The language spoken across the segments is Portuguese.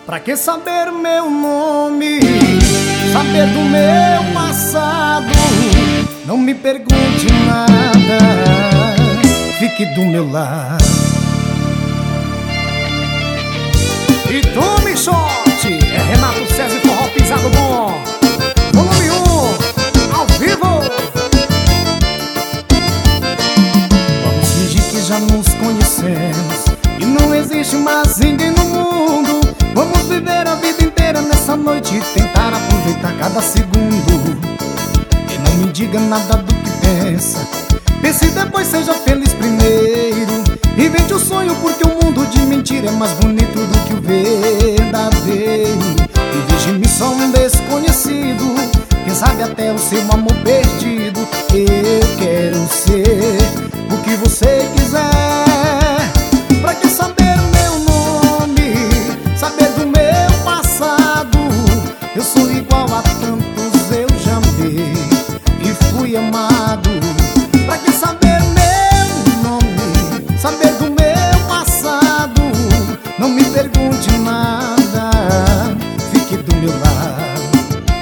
Pra que saber meu nome, saber do meu passado? Não me pergunte nada, fique do meu lado. E tome shot, é Renato César e Forró Pisado Bom, volume 1, ao vivo. Vamos fingir que já nos conhecemos e não existe mais ninguém no mundo. Vamos viver a vida inteira nessa noite e tentar aproveitar cada segundo. E não me diga nada do que pensa, pense e depois seja feliz primeiro. Invente o sonho porque o mundo de mentira é mais bonito do que o verdadeiro. E veja em mim só um desconhecido, quem sabe até o seu amor perdido. Eu quero ser o que você quiser. Pra que saber meu nome, saber do meu passado? Eu sou igual a tantos, eu já amei e fui amado. Pra que saber meu nome, saber do meu passado? Não me pergunte nada, fique do meu lado.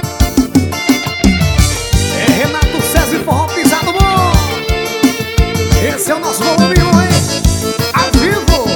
É Renato César e Forró Pisado Bom. Esse é o nosso volume 1, hein? Ao vivo.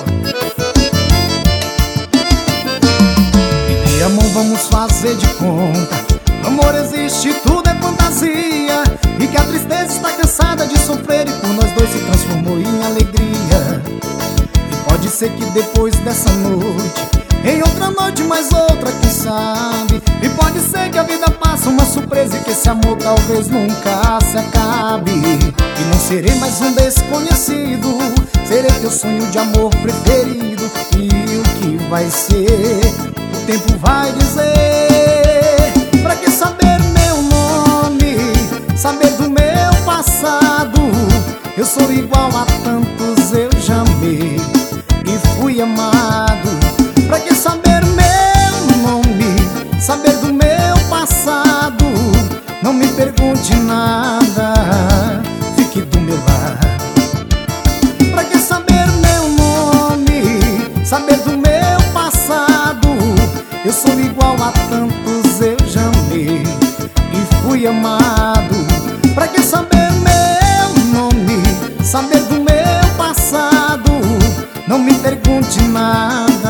Me dê a mão, vamos fazer de conta. No amor existe, tudo é fantasia, e que a tristeza está cansada de sofrer e por nós dois se transformou em alegria. E pode ser que depois dessa noite, em outra noite mais outra, quem sabe? E pode ser que a vida passe uma surpresa e que esse amor talvez nunca se acabe. E não serei mais um desconhecido, serei teu sonho de amor preferido. E o que vai ser, o tempo vai dizer. Pra que saber meu nome, saber do meu passado? Eu sou igual a tantos, eu já amei e fui amado. Pra que saber meu nome, saber do meu passado? Não me pergunte nada, fique do meu lado. Pra que saber meu nome, saber do meu passado? Eu sou igual a tantos, eu já amei e fui amado. Pra que saber meu nome, saber do meu passado? Não me pergunte nada,